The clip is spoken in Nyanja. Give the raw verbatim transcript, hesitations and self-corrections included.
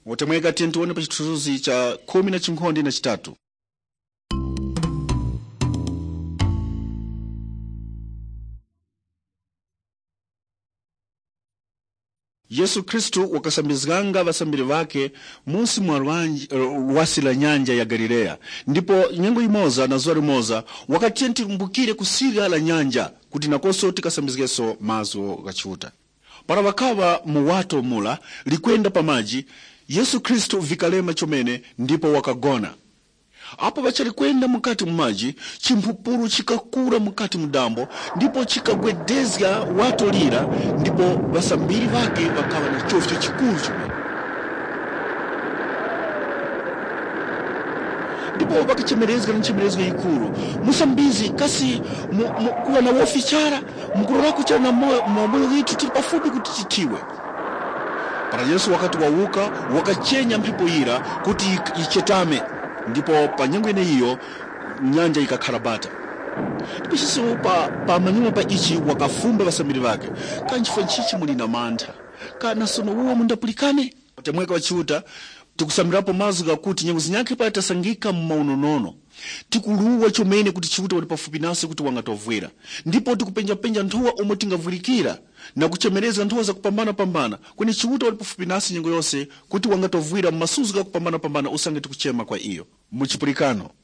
Utemweka tione pa chithunzi cha kumi na chinkhonde na chitatu. Yesu Kristu wakasambizganga vasambiri vake munsi mwa lwasi la nyanja ya Galilea. Ndipo nyengo imoza na zuwa limoza wakati mbukire kusiga la nyanja kuti nakoso tikasambizgeso mazo gachuta. Para wakava muwato mula likwenda pa maji, Yesu Kristu vikalema chomene ndipo wakagona. Apo bachali kwenda mukati mumaji, chimpupuru chikakura mukati mudambo, ndipo chikagwedezga wato lira, ndipo basambiri vake wakawa na chofcho chikuru chomene. Ndipo wakachemerezga na chemerezga ikuru. Musambizi kasi kuwa na wofichara, mkurora kuchara na mwamoyo hitu tilipafupi kutichitiwe. Para Yesu wakati wawuka, wakachenya mpipo ira kuti ichetame. Ndipo pa nyengo ine hiyo nyanja ikakarabata. Ndipo sisi pa, pa manyuma pa ichi wakafumba basambiri vake. Kanchifa nchichi muli na mantha. Kana sono uwa mundapulikane. Temweka wachiuta, tikusambirapo mazuga kuti nyengo zinyake pa tasangika mmaunonono. Tikuluwa chomene kuti chiuta wali pafupi nasi kuti wangatovwera. Ndipo tikupenja penja ntuwa umotingavurikira na kuchemereza ntuwa za kupambana pambana. Kwenye chiuta wali pafupi nasi nyengo yose kuti wangatovwera mmasuzuga kupambana pambana usange tukuchema kwa iyo. Muchipulikano.